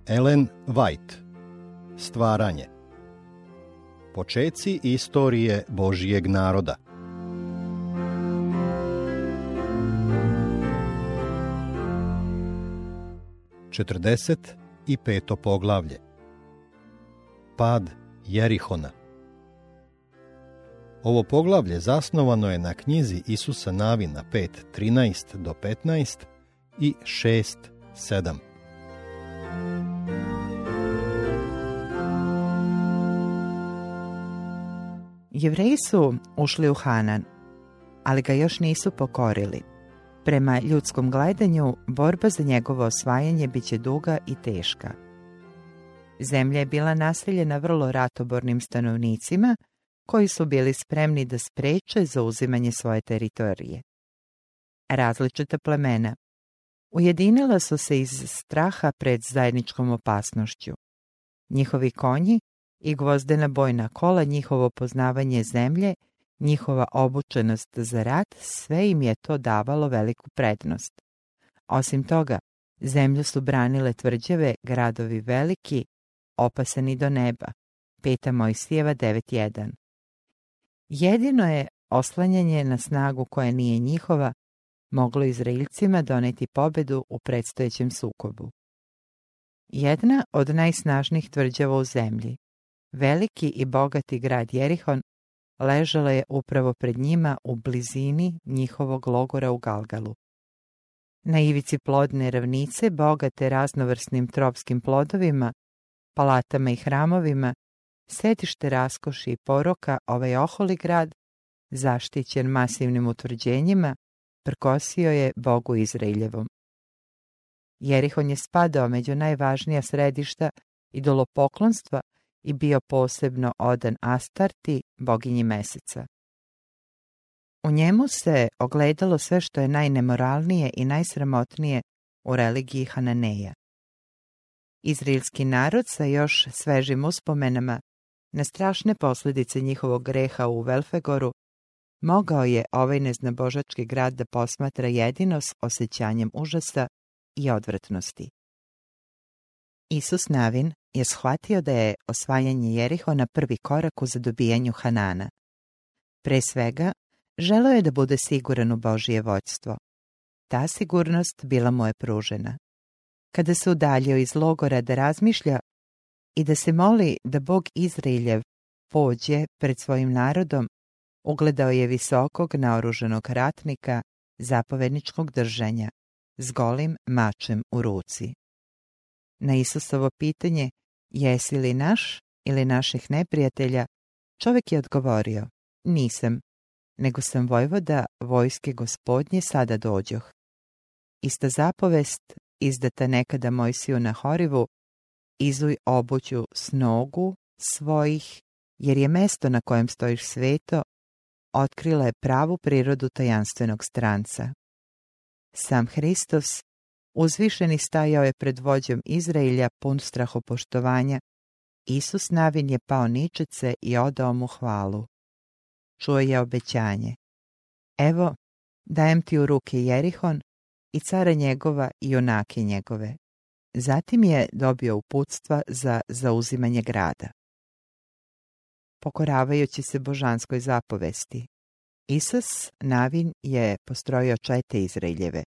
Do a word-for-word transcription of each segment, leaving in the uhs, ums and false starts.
Ellen White. Stvaranje. Počeci istorije Božijeg naroda. četrdeset peto poglavlje. Pad Jerihona. Ovo poglavlje zasnovano je na knjizi Isusa Navina pet trinaest do petnaest i šest sedam. Jevreji su ušli u Hanan, ali ga još nisu pokorili. Prema ljudskom gledanju, borba za njegovo osvajanje bit će duga i teška. Zemlja je bila naseljena vrlo ratobornim stanovnicima, koji su bili spremni da spreče zauzimanje svoje teritorije. Različita plemena ujedinila su se iz straha pred zajedničkom opasnošću. Njihovi konji i gvozdena bojna kola, njihovo poznavanje zemlje, njihova obučenost za rat, sve im je to davalo veliku prednost. Osim toga, zemlju su branile tvrđave, gradovi veliki, opasani do neba. Peta Mojsijeva devet jedan. Jedino je oslanjanje na snagu koja nije njihova moglo Izraelcima doneti pobedu u predstojećem sukobu. Jedna od najsnažnijih tvrđava u zemlji, veliki i bogati grad Jerihon, ležala je upravo pred njima u blizini njihovog logora u Galgalu. Na ivici plodne ravnice, bogate raznovrsnim tropskim plodovima, palatama i hramovima, sedište raskoši i poroka, ovaj oholi grad, zaštićen masivnim utvrđenjima, prkosio je Bogu Izraeljevom. Jerihon je spadao među najvažnija središta idolopoklonstva i bio posebno odan Astarti, boginji meseca. U njemu se ogledalo sve što je najnemoralnije i najsramotnije u religiji Hananeja. Izraelski narod sa još svežim uspomenama na strašne posljedice njihovog greha u Velfegoru mogao je ovaj neznabožački grad da posmatra jedino s osjećanjem užasa i odvratnosti. Isus Navin je shvatio da je osvajanje Jerihona prvi korak u zadobijanju Hanana. Pre svega, želeo je da bude siguran u Božije vođstvo. Ta sigurnost bila mu je pružena. Kada se udaljio iz logora da razmišlja i da se moli da Bog Izraeljev pođe pred svojim narodom, ugledao je visokog naoružanog ratnika zapovedničkog držanja s golim mačem u ruci. Na Isusovo pitanje, jesi li naš ili naših neprijatelja, čovjek je odgovorio, nisam, nego sam vojvoda vojske Gospodnje, sada dođoh. Ista zapovest, izdata nekada Mojsiju na Horivu, izuj obuću s nogu svojih, jer je mesto na kojem stojiš sveto, otkrila je pravu prirodu tajanstvenog stranca. Sam Hristos, uzvišeni, stajao je pred vođom Izraelja pun strahopoštovanja. Isus Navin je pao ničece i odao mu hvalu. Čuo je obećanje. Evo, dajem ti u ruke Jerihon i cara njegova i junake njegove. Zatim je dobio uputstva za zauzimanje grada. Pokoravajući se božanskoj zapovesti, Isus Navin je postrojio čete Izraeljeve.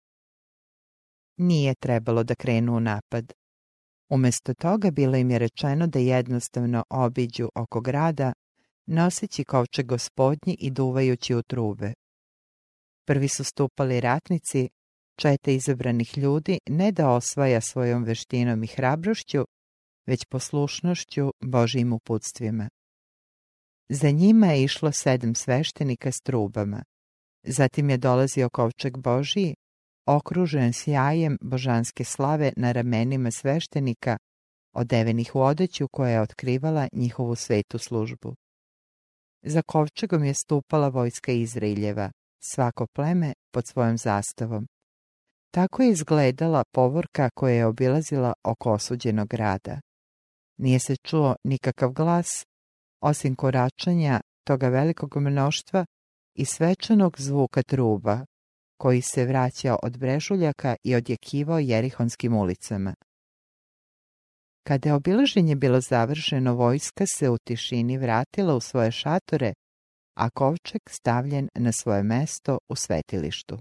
Nije trebalo da krenu u napad. Umjesto toga bilo im je rečeno da jednostavno obiđu oko grada, noseći kovčeg Gospodnji i duvajući u trube. Prvi su stupali ratnici, čete izabranih ljudi, ne da osvaja svojom veštinom i hrabrošću, već poslušnošću Božjim uputstvima. Za njima je išlo sedam sveštenika s trubama. Zatim je dolazio kovčeg Božji, okružen sjajem božanske slave na ramenima sveštenika, odevenih u odeću koja je otkrivala njihovu svetu službu. Za kovčegom je stupala vojska Izraeljeva, svako pleme pod svojom zastavom. Tako je izgledala povorka koja je obilazila oko osuđenog grada. Nije se čuo nikakav glas, osim koračanja toga velikog mnoštva i svečanog zvuka truba, koji se vraćao od brežuljaka i odjekivao jerihonskim ulicama. Kada je obilaženje bilo završeno, vojska se u tišini vratila u svoje šatore, a kovčeg stavljen na svoje mesto u svetilištu.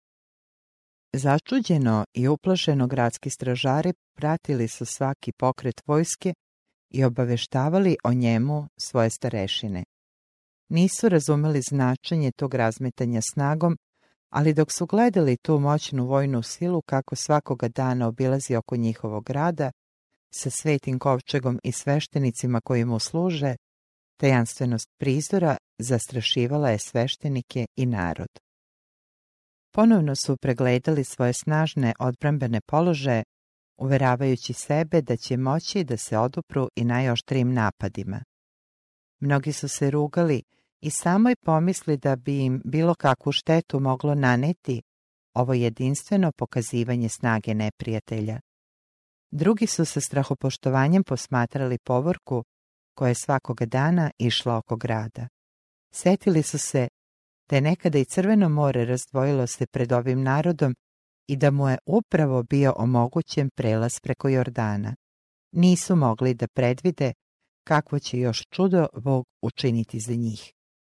Začuđeno i uplašeno gradski stražari pratili su svaki pokret vojske i obaveštavali o njemu svoje starešine. Nisu razumeli značenje tog razmetanja snagom, ali dok su gledali tu moćnu vojnu silu kako svakoga dana obilazi oko njihovog grada, sa svetim kovčegom i sveštenicima koji mu služe, tajanstvenost prizora zastrašivala je sveštenike i narod. Ponovno su pregledali svoje snažne odbrambene položaje, uveravajući sebe da će moći da se odupru i najoštrijim napadima. Mnogi su se rugali i samoj pomisli da bi im bilo kakvu štetu moglo naneti ovo jedinstveno pokazivanje snage neprijatelja. Drugi su sa strahopoštovanjem posmatrali povorku koja je svakoga dana išla oko grada. Setili su se da je nekada i Crveno more razdvojilo se pred ovim narodom i da mu je upravo bio omogućen prelaz preko Jordana. Nisu mogli da predvide kakvo će još čudo Bog učiniti za njih.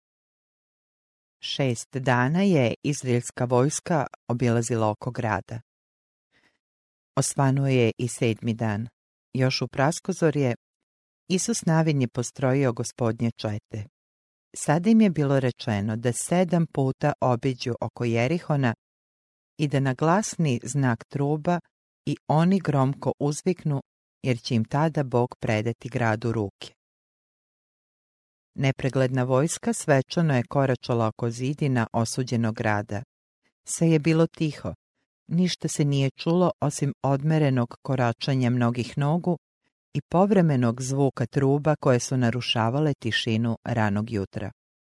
Šest dana je izraelska vojska obilazila oko grada. Osvanuo je i sedmi dan. Još u praskozorje Isus Navin je postrojio gospodnje čete. Sada im je bilo rečeno da sedam puta obiđu oko Jerihona i da na glasni znak truba i oni gromko uzviknu, jer će im tada Bog predati grad u ruke. Nepregledna vojska svečano je koračala oko zidina osuđenog grada. Sve je bilo tiho. Ništa se nije čulo osim odmerenog koračanja mnogih nogu i povremenog zvuka truba koje su narušavale tišinu ranog jutra.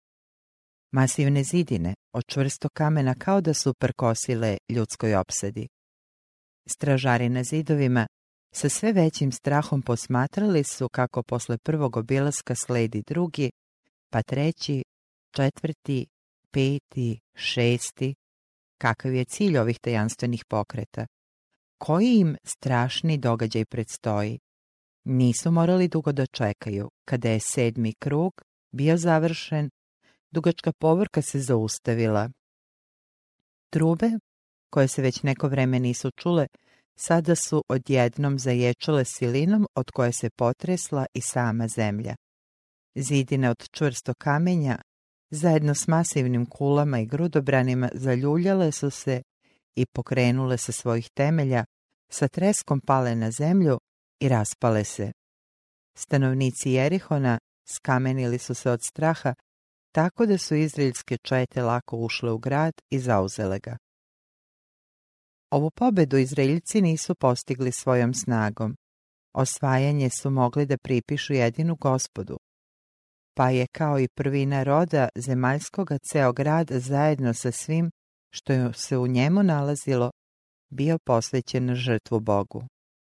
Masivne zidine od čvrstog kamena kao da su prkosile ljudskoj opsadi. Stražari na zidovima sa sve većim strahom posmatrali su kako posle prvog obilaska sledi drugi, pa treći, četvrti, peti, šesti. Kakav je cilj ovih tajanstvenih pokreta? Koji im strašni događaj predstoji? Nisu morali dugo da čekaju. Kada je sedmi krug bio završen, dugačka povorka se zaustavila. Trube, koje se već neko vreme nisu čule, sada su odjednom zaječale silinom od koje se potresla i sama zemlja. Zidine od čvrstog kamenja, zajedno s masivnim kulama i grudobranima, zaljuljale su se i pokrenule sa svojih temelja, sa treskom pale na zemlju i raspale se. Stanovnici Jerihona skamenili su se od straha, tako da su izraelske čete lako ušle u grad i zauzele ga. Ovu pobedu Izraeljci nisu postigli svojom snagom. Osvajanje su mogli da pripišu jedinu Gospodu, pa je kao i prvina roda zemaljskoga ceo grad zajedno sa svim što se u njemu nalazilo bio posvećen na žrtvu Bogu.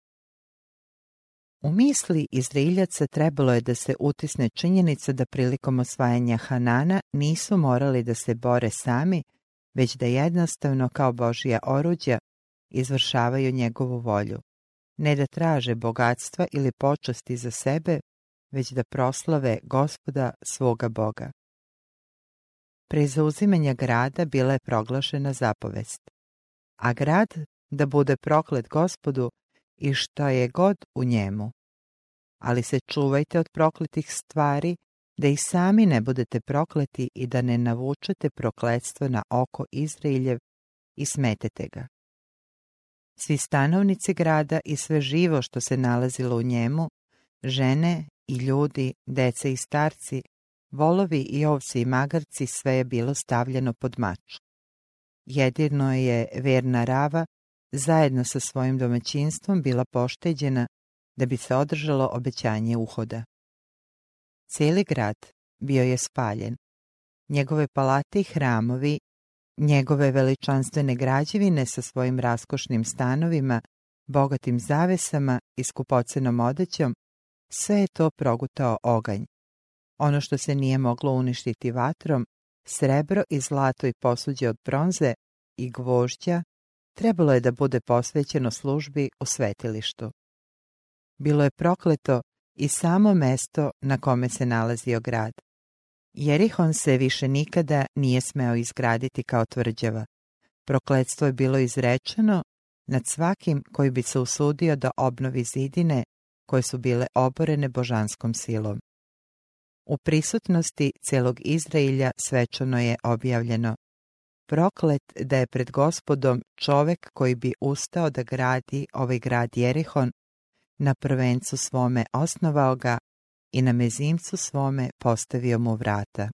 U misli Izraeljaca trebalo je da se utisne činjenica da prilikom osvajanja Hanana nisu morali da se bore sami, već da jednostavno kao Božja oruđa izvršavaju njegovu volju. Ne da traže bogatstva ili počasti za sebe, već da proslave Gospoda svoga Boga. Pre zauzimanja grada bila je proglašena zapovest, a grad da bude proklet Gospodu i što je god u njemu. Ali se čuvajte od prokletih stvari, da i sami ne budete prokleti i da ne navučete prokletstvo na oko Izraeljev i smetete ga. Svi stanovnici grada i sve živo što se nalazilo u njemu, žene i ljudi, deca i starci, volovi i ovci i magarci, sve je bilo stavljeno pod mač. Jedino je verna Rava zajedno sa svojim domaćinstvom bila pošteđena da bi se održalo obećanje uhoda. Cijeli grad bio je spaljen. Njegove palate i hramovi, njegove veličanstvene građevine sa svojim raskošnim stanovima, bogatim zavesama i skupocenom odećom, sve je to progutao oganj. Ono što se nije moglo uništiti vatrom, srebro i zlato i posuđe od bronze i gvožđa, trebalo je da bude posvećeno službi u svetilištu. bilo je prokleto i samo mesto na kome se nalazio grad. Jerihon se više nikada nije smeo izgraditi kao tvrđava. Prokletstvo je bilo izrečeno nad svakim koji bi se usudio da obnovi zidine koje su bile oborene božanskom silom. U prisutnosti celog Izraelja svečano je objavljeno: proklet da je pred Gospodom čovek koji bi ustao da gradi ovaj grad Jerihon, na prvencu svome osnovao ga i na mezimcu svome postavio mu vrata.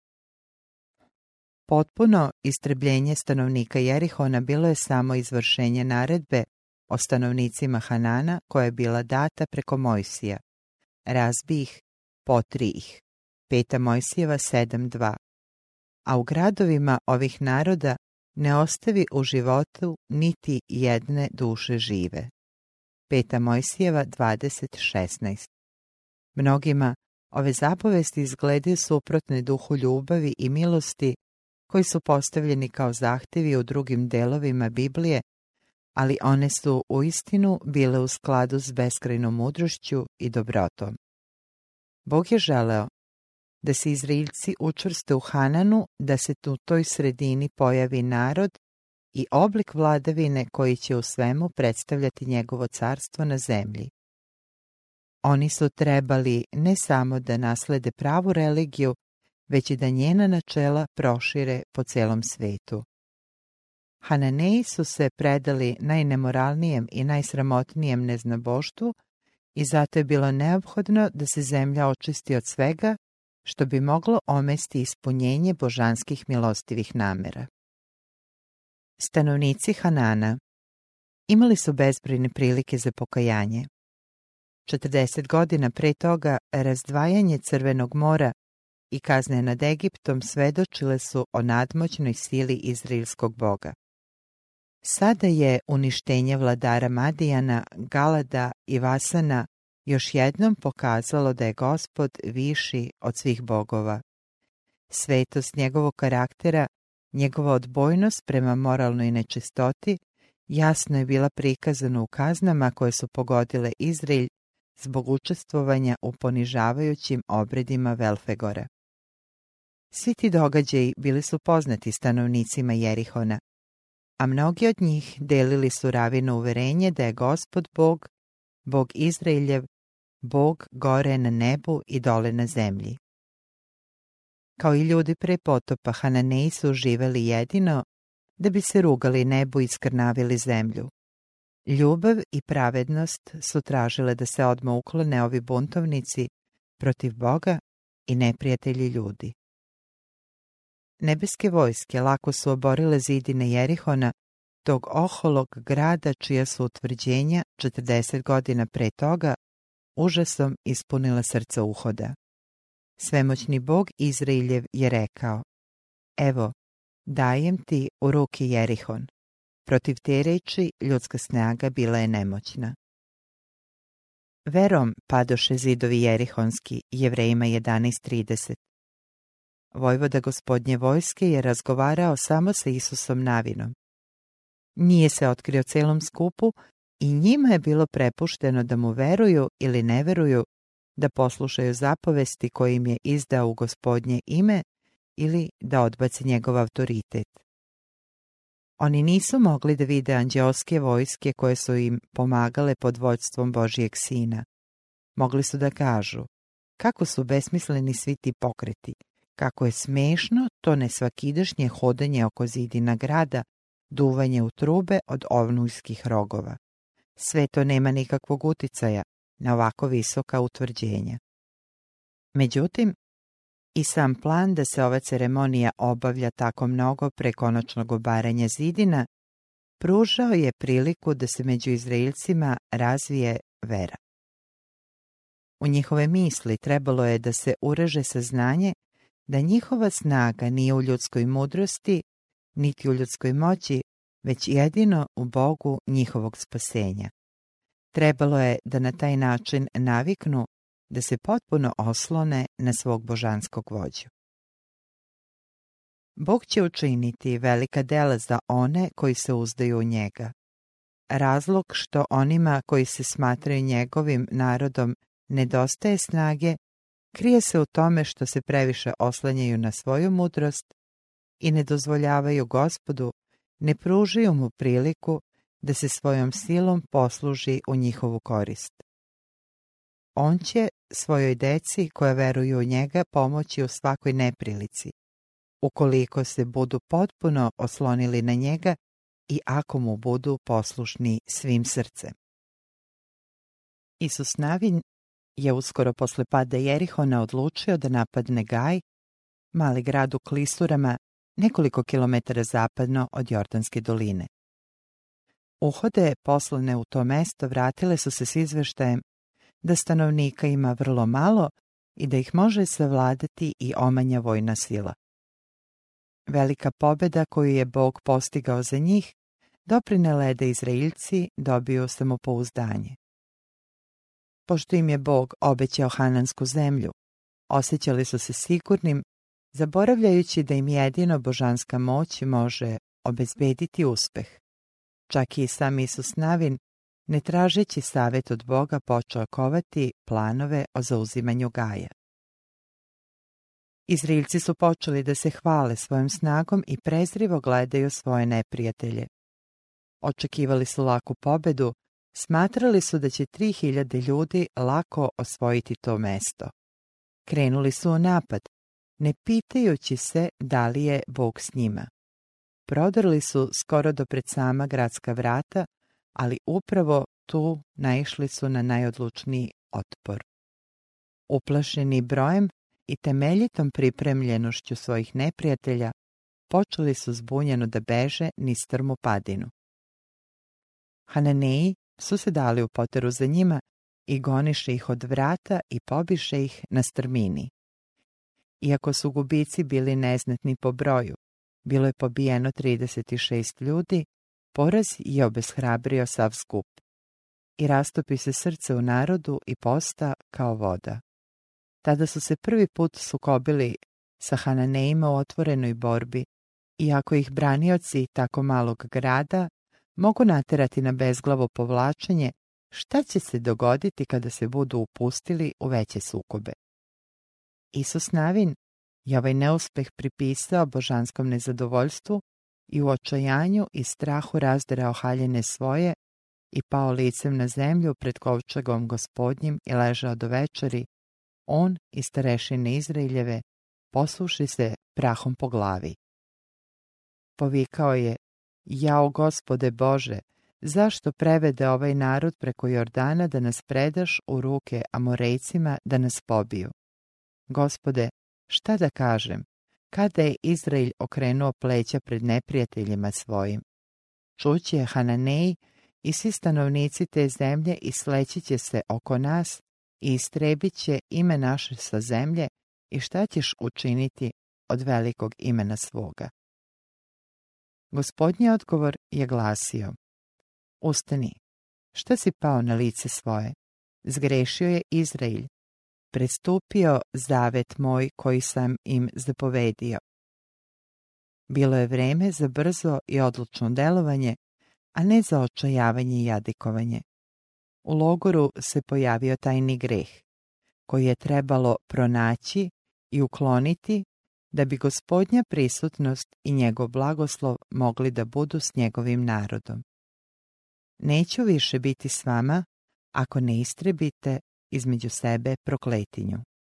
Potpuno istrebljenje stanovnika Jerihona bilo je samo izvršenje naredbe o stanovnicima Hanana koja je bila data preko Mojsija. Razbi ih, potri ih. Peta Mojsijeva sedam dva. A u gradovima ovih naroda ne ostavi u životu niti jedne duše žive. Peta Mojsijeva dvadeset šesnaest. Mnogima ove zapovesti izgledaju suprotne duhu ljubavi i milosti koji su postavljeni kao zahtevi u drugim delovima Biblije, ali one su uistinu bile u skladu s beskrajnom mudrošću i dobrotom. Bog je želeo da se Izraeljci učvrste u Hananu, da se u toj sredini pojavi narod i oblik vladavine koji će u svemu predstavljati njegovo carstvo na zemlji. Oni su trebali ne samo da naslede pravu religiju, već i da njena načela prošire po celom svetu. Hananeji su se predali najnemoralnijem i najsramotnijem neznaboštvu i zato je bilo neophodno da se zemlja očisti od svega što bi moglo omesti ispunjenje božanskih milostivih namera. Stanovnici Hanana imali su bezbrojne prilike za pokajanje. četrdeset godina pre toga razdvajanje Crvenog mora i kazne nad Egiptom svedočile su o nadmoćnoj sili izraelskog Boga. Sada je uništenje vladara Madijana, Galada i Vasana još jednom pokazalo da je Gospod viši od svih bogova. Svetost njegovog karaktera, njegova odbojnost prema moralnoj nečistoti jasno je bila prikazana u kaznama koje su pogodile Izrael zbog učestvovanja u ponižavajućim obredima Velfegora. Svi ti događaji bili su poznati stanovnicima Jerihona, a mnogi od njih delili su ravino uverenje da je Gospod Bog, Bog Izraeljev, Bog gore na nebu i dole na zemlji. Kao i ljudi pre potopa, Hananeji su živeli jedino da bi se rugali nebu i skrnavili zemlju. Ljubav i pravednost su tražile da se odmah uklone ovi buntovnici protiv Boga i neprijatelji ljudi. Nebeske vojske lako su oborile zidine Jerihona, tog oholog grada čija su utvrđenja četrdeset godina pre toga užasom ispunila srca uhoda. Svemoćni Bog Izraeljev je rekao: evo, dajem ti u ruke Jerihon. Protiv te reči ljudska snaga bila je nemoćna. Verom padoše zidovi Jerihonski, Jevrejima jedanaest trideset. Vojvoda Gospodnje vojske je razgovarao samo sa Isusom Navinom. Nije se otkrio celom skupu i njima je bilo prepušteno da mu veruju ili ne veruju, da poslušaju zapovesti koje im je izdao u Gospodnje ime ili da odbace njegov autoritet. Oni nisu mogli da vide anđeoske vojske koje su im pomagale pod vođstvom Božijeg Sina. Mogli su da kažu: kako su besmisleni svi ti pokreti, kako je smešno to nesvakidašnje hodanje oko zidina grada, duvanje u trube od ovnujskih rogova. Sve to nema nikakvog uticaja na ovako visoka utvrđenja. Međutim, i sam plan da se ova ceremonija obavlja tako mnogo pre konačnog obaranja zidina pružao je priliku da se među Izraelcima razvije vera. U njihove misli trebalo je da se ureže saznanje da njihova snaga nije u ljudskoj mudrosti, niti u ljudskoj moći, već jedino u Bogu njihovog spasenja. Trebalo je da na taj način naviknu da se potpuno oslone na svog božanskog vođu. Bog će učiniti velika dela za one koji se uzdaju u njega. razlog što onima koji se smatraju njegovim narodom nedostaje snage, krije se u tome što se previše oslanjaju na svoju mudrost i ne dozvoljavaju Gospodu, ne pružaju mu priliku da se svojom silom posluži u njihovu korist. On će svojoj deci koja veruju u njega pomoći u svakoj neprilici, ukoliko se budu potpuno oslonili na njega i ako mu budu poslušni svim srcem. Isus Navin je uskoro posle pada Jerihona odlučio da napadne Gaj, mali grad u klisurama, nekoliko kilometara zapadno od Jordanske doline. Uhode poslane u to mesto vratile su se s izveštajem da stanovnika ima vrlo malo i da ih može savladati i omanja vojna sila. Velika pobjeda koju je Bog postigao za njih doprinela je da Izraeljci dobiju samopouzdanje. Pošto im je Bog obećao Hanansku zemlju, osjećali su se sigurnim, zaboravljajući da im jedino božanska moć može obezbediti uspeh. Čak i sam Isus Navin, ne tražeći savjet od Boga, počeo kovati planove o zauzimanju Gaja. Izraeljci su počeli da se hvale svojom snagom i prezrivo gledaju svoje neprijatelje. Očekivali su laku pobedu, smatrali su da će tri hiljade ljudi lako osvojiti to mesto. Krenuli su u napad, ne pitajući se da li je Bog s njima. Prodrli su skoro do pred sama gradska vrata, ali upravo tu naišli su na najodlučniji otpor. Uplašeni brojem i temeljitom pripremljenošću svojih neprijatelja, počeli su zbunjeno da beže niz strmu padinu. Hananeji su se dali u poteru za njima i goniše ih od vrata i pobiše ih na strmini. Iako su gubici bili neznatni po broju, bilo je pobijeno trideset šest ljudi, poraz je obeshrabrio sav skup. I rastopi se srce u narodu i posta kao voda. Tada su se prvi put sukobili sa Hananejima u otvorenoj borbi, iako ih branioci tako malog grada mogu naterati na bezglavo povlačenje, šta će se dogoditi kada se budu upustili u veće sukobe. Isus Navin je ovaj neuspeh pripisao božanskom nezadovoljstvu i u očajanju i strahu razderao haljine svoje i pao licem na zemlju pred kovčegom Gospodnjim i ležao do večeri, on i starešine Izraeljeve, posuši se prahom po glavi. Povikao je: Jao Gospode Bože, zašto prevede ovaj narod preko Jordana da nas predaš u ruke Amorejcima da nas pobiju? Gospode, šta da kažem, kada je Izrael okrenuo pleća pred neprijateljima svojim? Čuće Hananeji i svi stanovnici te zemlje i sleći će se oko nas i istrebit će ime naše sa zemlje i šta ćeš učiniti od velikog imena svoga? Gospodnji odgovor je glasio: Ustani, šta si pao na lice svoje? Zgrešio je Izrael, prestupio zavet moj koji sam im zapovedio. Bilo je vreme za brzo i odlučno delovanje, a ne za očajavanje i jadikovanje. U logoru se pojavio tajni greh, koji je trebalo pronaći i ukloniti da bi Gospodnja prisutnost i njegov blagoslov mogli da budu s njegovim narodom. Neću više biti s vama ako ne istrebite između sebe prokletinju.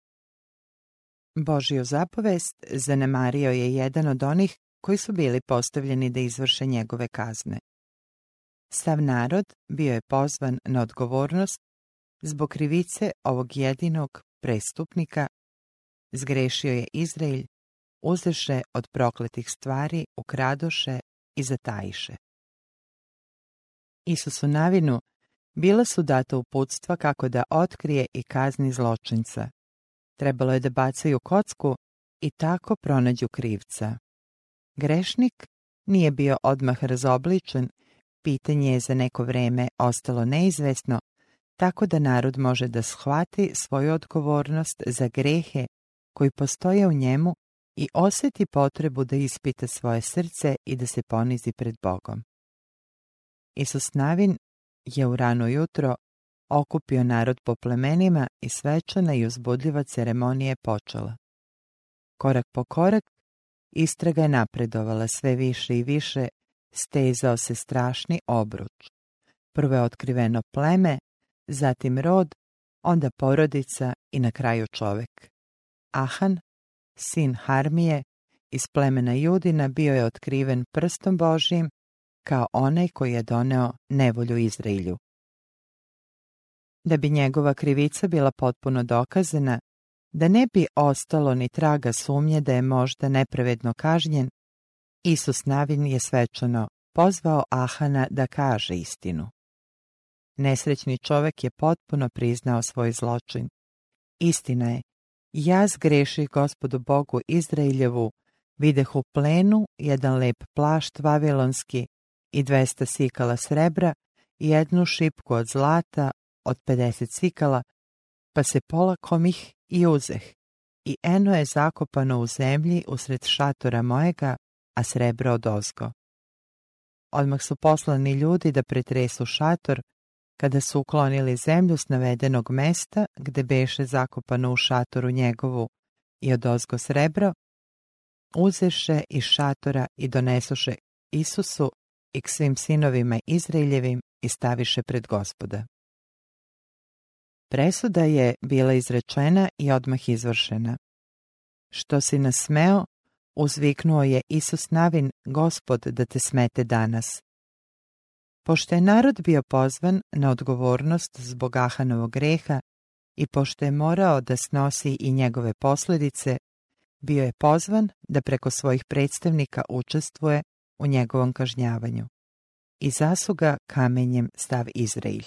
Božju zapovest zanemario je jedan od onih koji su bili postavljeni da izvrše njegove kazne. Sav narod bio je pozvan na odgovornost zbog krivice ovog jedinog prestupnika. Zgrešio je Izrael, uzeše od prokletih stvari, ukradoše i zatajiše. Isusu Navinu bila su data uputstva kako da otkrije i kazni zločinca. Trebalo je da bacaju kocku i tako pronađu krivca. Grešnik nije bio odmah razobličen, pitanje je za neko vreme ostalo neizvesno, tako da narod može da shvati svoju odgovornost za grehe koji postoje u njemu i osjeti potrebu da ispita svoje srce i da se ponizi pred Bogom. Isus Navin je u rano jutro okupio narod po plemenima i svečana i uzbudljiva ceremonija je počela. Korak po korak istraga je napredovala sve više i više, stezao se strašni obruč. Prvo je otkriveno pleme, zatim rod, onda porodica i na kraju čovek. Ahan, sin Harmije, iz plemena Judina bio je otkriven prstom Božijim kao onaj koji je doneo nevolju Izraelju. Da bi njegova krivica bila potpuno dokazana, da ne bi ostalo ni traga sumnje da je možda nepravedno kažnjen, Isus Navin je svečano pozvao Ahana da kaže istinu. Nesrećni čovek je potpuno priznao svoj zločin. Istina je, ja zgreših Gospodu Bogu Izraeljevu, videh u plenu jedan lep plašt vavilonski i dvesta sikala srebra i jednu šipku od zlata od pedeset sikala, pa se polakom ih i uzeh, i eno je zakopano u zemlji usred šatora mojega, a srebro odozgo. Odmah su poslani ljudi da pretresu šator, kada su uklonili zemlju s navedenog mesta, gde beše zakopano u šatoru njegovu i odozgo srebro, uzeše iz šatora i donesoše Isusu i k svim sinovima Izraeljevim i staviše pred Gospoda. Presuda je bila izrečena i odmah izvršena. Što si nasmeo, uzviknuo je Isus Navin, Gospod da te smete danas. Pošto je narod bio pozvan na odgovornost zbog Ahanovog greha i pošto je morao da snosi i njegove posljedice, bio je pozvan da preko svojih predstavnika učestvuje u njegovom kažnjavanju. I zasuga kamenjem stav Izraelj.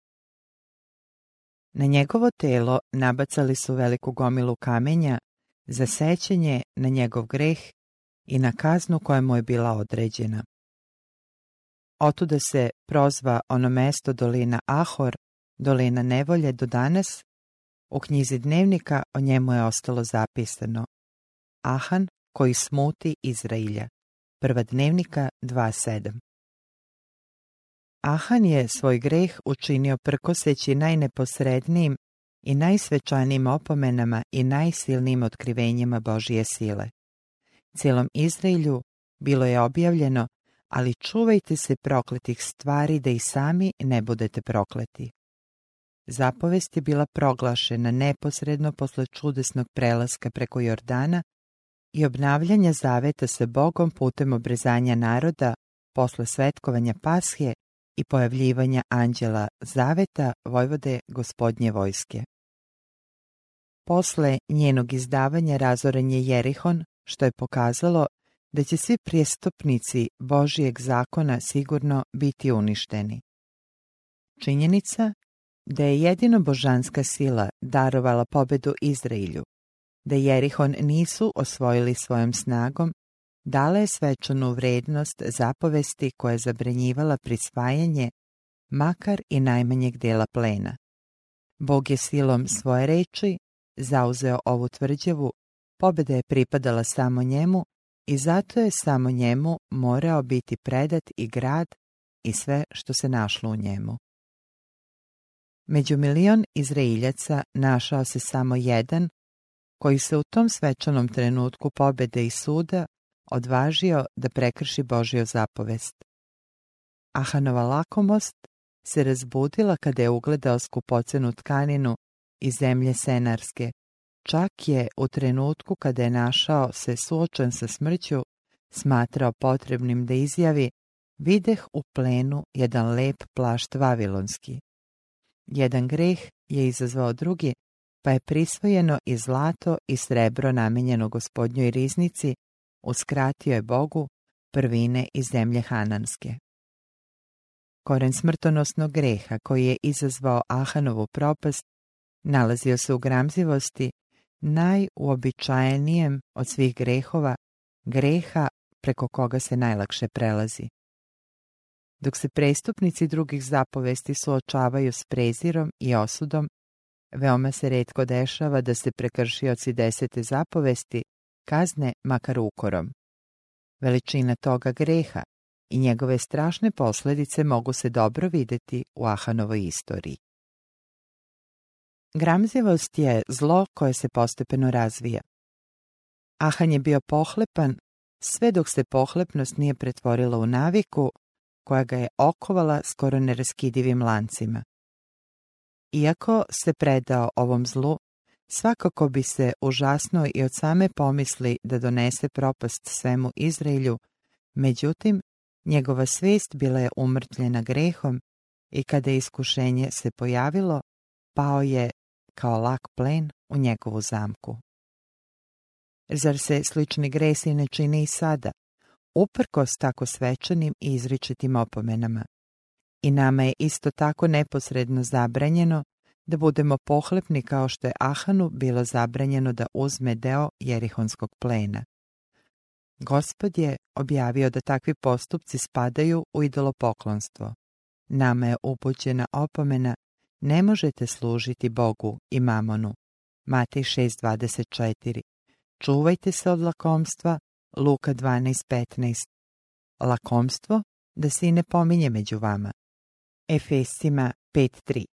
Na njegovo telo nabacali su veliku gomilu kamenja za sećanje na njegov greh i na kaznu koja mu je bila određena. Otuda se prozva ono mesto dolina Ahor, dolina nevolje do danas. U knjizi dnevnika o njemu je ostalo zapisano: Ahan koji smuti Izrailja. Prva dnevnika dva sedam. Ahan je svoj greh učinio prkoseći najneposrednijim i najsvečanijim opomenama i najsilnijim otkrivenjima Božije sile. Cijelom Izraelju bilo je objavljeno: ali čuvajte se prokletih stvari da i sami ne budete prokleti. Zapovest je bila proglašena neposredno posle čudesnog prelaska preko Jordana i obnavljanja zaveta sa Bogom putem obrezanja naroda posle svetkovanja Pashe i pojavljivanja anđela zaveta vojvode Gospodnje vojske. Posle njenog izdavanja razoren je Jerihon, što je pokazalo da će svi prijestupnici Božijeg zakona sigurno biti uništeni. Činjenica da je jedino božanska sila darovala pobedu Izraelju, da Jerihon nisu osvojili svojom snagom, dala je svečanu vrednost zapovesti koja je zabranjivala prisvajanje makar i najmanjeg dela plena. Bog je silom svoje reči zauzeo ovu tvrđavu, pobeda je pripadala samo njemu i zato je samo njemu morao biti predat i grad i sve što se našlo u njemu. Među milion Izraeljaca našao se samo jedan koji se u tom svečanom trenutku pobede i suda odvažio da prekrši Božju zapovest. Ahanova lakomost se razbudila kada je ugledao skupocenu tkaninu iz zemlje Senarske. Čak je u trenutku kada je našao se suočen sa smrću smatrao potrebnim da izjavi: videh u plenu jedan lep plašt vavilonski. Jedan greh je izazvao drugi, pa je prisvojeno i zlato i srebro namenjeno Gospodnjoj riznici, uskratio je Bogu prvine iz zemlje Hananske. Koren smrtonosnog greha koji je izazvao Ahanovu propast nalazio se u gramzivosti, najuobičajenijem od svih grehova, greha preko koga se najlakše prelazi. Dok se prestupnici drugih zapovesti suočavaju s prezirom i osudom, veoma se retko dešava da se prekršioci desete zapovesti kazne makar ukorom. Veličina toga greha i njegove strašne posljedice mogu se dobro vidjeti u Ahanovoj istoriji. Gramzljivost je zlo koje se postepeno razvija. Ahan je bio pohlepan sve dok se pohlepnost nije pretvorila u naviku koja ga je okovala skoro neraskidivim lancima. Iako se predao ovom zlu, svakako bi se užasnuo i od same pomisli da donese propast svemu Izraelju, međutim, njegova svijest bila je umrtvljena grehom i kada je iskušenje se pojavilo, pao je kao lak plen u njegovu zamku. Zar se slični gresi ne čini i sada, uprkos tako svečanim i izričitim opomenama? I nama je isto tako neposredno zabranjeno da budemo pohlepni kao što je Ahanu bilo zabranjeno da uzme deo jerihonskog plena. Gospod je objavio da takvi postupci spadaju u idolopoklonstvo. Nama je upućena opomena: ne možete služiti Bogu i mamonu. Matej šest dvadeset četiri. Čuvajte se od lakomstva. Luka dvanaest petnaest. Lakomstvo da se i ne pominje među vama. Efesima pet tri.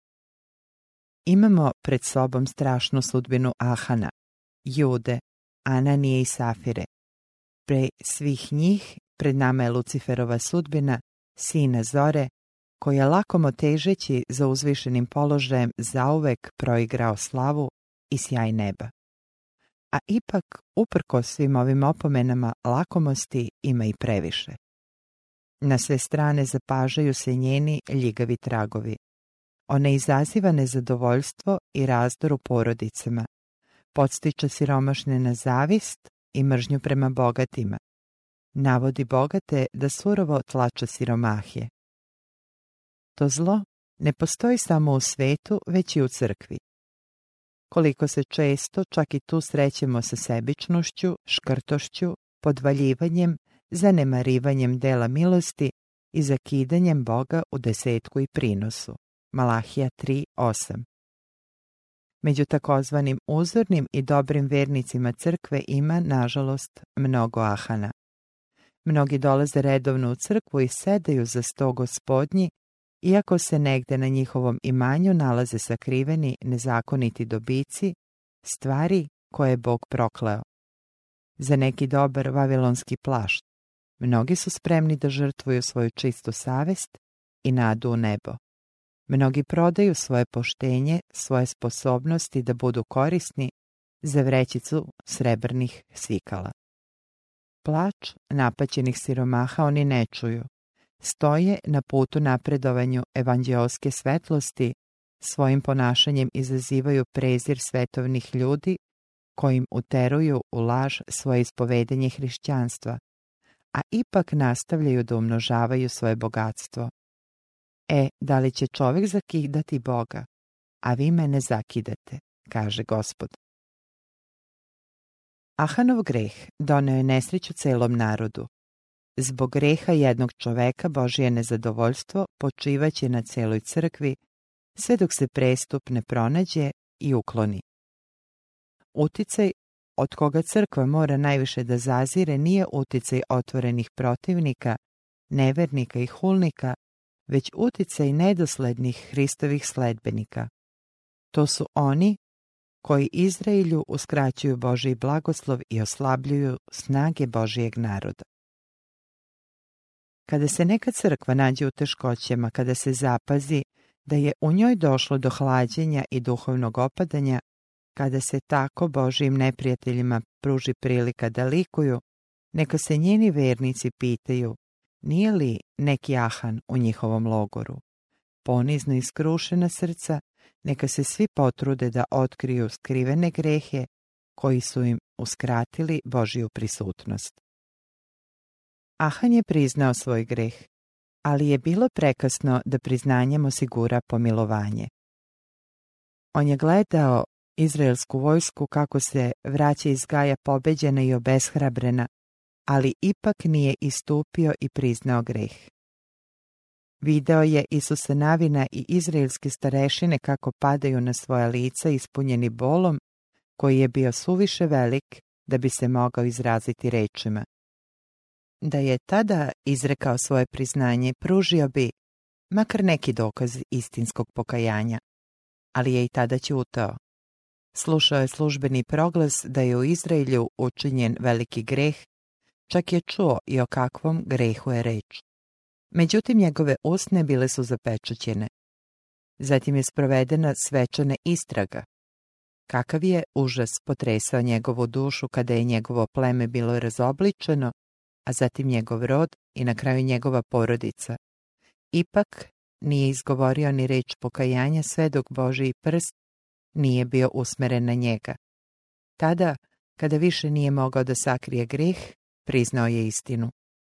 Imamo pred sobom strašnu sudbinu Ahana, Jude, Ananije i Safire. Pre svih njih pred nama je Luciferova sudbina, sina Zore, koji je lakomo težeći za uzvišenim položajem zauvek proigrao slavu i sjaj neba. A ipak, uprkos svim ovim opomenama, lakomosti ima i previše. Na sve strane zapažaju se njeni ljigavi tragovi. Ona izaziva nezadovoljstvo i razdor u porodicama, podstiče siromašne na zavist i mržnju prema bogatima, navodi bogate da surovo tlače siromahije. To zlo ne postoji samo u svetu, već i u crkvi. Koliko se često čak i tu srećemo sa sebičnošću, škrtošću, podvaljivanjem, zanemarivanjem dela milosti i zakidanjem Boga u desetku i prinosu. Malahija tri osam. Među takozvanim uzornim i dobrim vernicima crkve ima, nažalost, mnogo Ahana. Mnogi dolaze redovno u crkvu i sedaju za sto gospodnji, iako se negde na njihovom imanju nalaze sakriveni nezakoniti dobici, stvari koje je Bog prokleo. Za neki dobar vavilonski plašt mnogi su spremni da žrtvuju svoju čistu savest i nadu u nebo. Mnogi prodaju svoje poštenje, svoje sposobnosti da budu korisni za vrećicu srebrnih svikala. Plač napaćenih siromaha oni ne čuju. Stoje na putu napredovanju evanđeoske svetlosti, svojim ponašanjem izazivaju prezir svetovnih ljudi kojim uteruju u laž svoje ispovedanje hrišćanstva, a ipak nastavljaju da umnožavaju svoje bogatstvo. E, da li će čovjek zakidati Boga, a vi mene zakidate, kaže Gospod. Ahanov greh doneo je nesreću celom narodu. Zbog greha jednog čoveka Božje nezadovoljstvo počivaće na celoj crkvi, sve dok se prestup ne pronađe i ukloni. Uticaj od koga crkva mora najviše da zazire nije uticaj otvorenih protivnika, nevernika i hulnika, već uticaj nedoslednih Hristovih sledbenika. To su oni koji Izraelju uskraćuju Božji blagoslov i oslabljuju snage Božijeg naroda. Kada se neka crkva nađe u teškoćama, kada se zapazi da je u njoj došlo do hlađenja i duhovnog opadanja, kada se tako Božjim neprijateljima pruži prilika da likuju, neka se njeni vernici pitaju: nije li neki Ahan u njihovom logoru? Ponizno i skrušena srca, neka se svi potrude da otkriju skrivene grehe koji su im uskratili Božju prisutnost. Ahan je priznao svoj greh, ali je bilo prekasno da priznanjem osigura pomilovanje. On je gledao izraelsku vojsku kako se vraća iz Gaja pobeđena i obeshrabrena, ali ipak nije istupio i priznao greh. Video je Isusa Navina i izraelske starešine kako padaju na svoja lica ispunjeni bolom, koji je bio suviše velik da bi se mogao izraziti rečima. da je tada izrekao svoje priznanje, pružio bi makar neki dokaz istinskog pokajanja, ali je i tada ćutao. Slušao je službeni proglas da je u Izraelju učinjen veliki greh, čak je čuo i o kakvom grehu je reč. Međutim, njegove usne bile su zapečaćene. Zatim je sprovedena svečana istraga. Kakav je užas potresao njegovu dušu kada je njegovo pleme bilo razobličeno, a zatim njegov rod i na kraju njegova porodica. Ipak nije izgovorio ni reč pokajanja sve dok Božji prst nije bio usmeren na njega. Tada, kada više nije mogao da sakrije greh, priznao je istinu.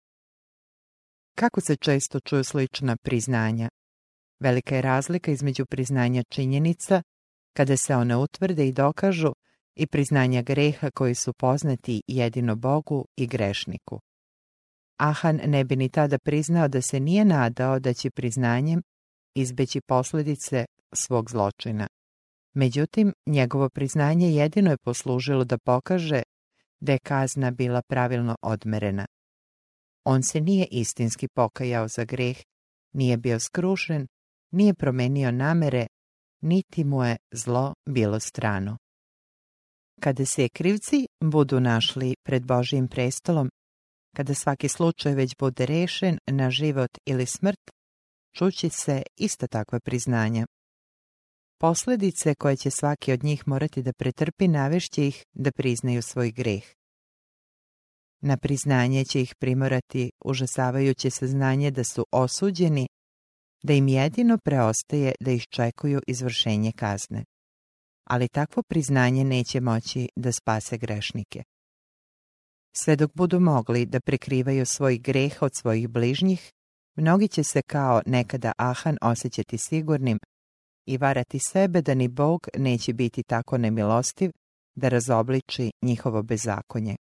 Kako se često čuju slična priznanja? Velika je razlika između priznanja činjenica, kada se one utvrde i dokažu, i priznanja greha koji su poznati jedino Bogu i grešniku. Ahan ne bi ni tada priznao da se nije nadao da će priznanjem izbeći posljedice svog zločina. Međutim, njegovo priznanje jedino je poslužilo da pokaže da je kazna bila pravilno odmerena. On se nije istinski pokajao za greh, nije bio skrušen, nije promenio namere, niti mu je zlo bilo strano. Kada se krivci budu našli pred Božjim prestolom, kada svaki slučaj već bude rešen na život ili smrt, čući se ista takva priznanja. Posljedice koje će svaki od njih morati da pretrpi navešće ih da priznaju svoj greh. Na priznanje će ih primorati užasavajuće saznanje da su osuđeni, da im jedino preostaje da iščekuju izvršenje kazne. Ali takvo priznanje neće moći da spase grešnike. Sve dok budu mogli da prekrivaju svoj greh od svojih bližnjih, mnogi će se kao nekada Ahan osjećati sigurnim i varati sebe da ni Bog neće biti tako nemilostiv da razobliči njihovo bezakonje.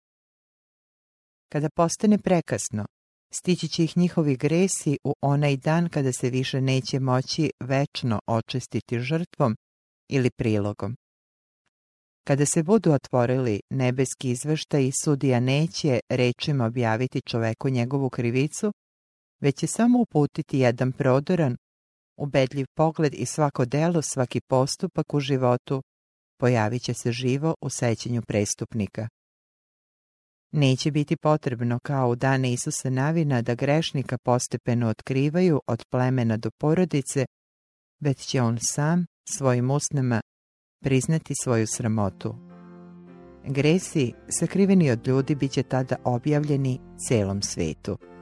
Kada postane prekasno, stići će ih njihovi gresi u onaj dan kada se više neće moći večno očistiti žrtvom ili prilogom. Kada se budu otvorili nebeski izveštaj i sudija neće rečima objaviti čoveku njegovu krivicu, već će samo uputiti jedan prodoran, ubedljiv pogled i svako delo, svaki postupak u životu pojavit će se živo u sećanju prestupnika. Neće biti potrebno kao u dane Isusa Navina da grešnika postepeno otkrivaju od plemena do porodice, već će on sam svojim usnama priznati svoju sramotu. Gresi sakriveni od ljudi bit će tada objavljeni celom svetu.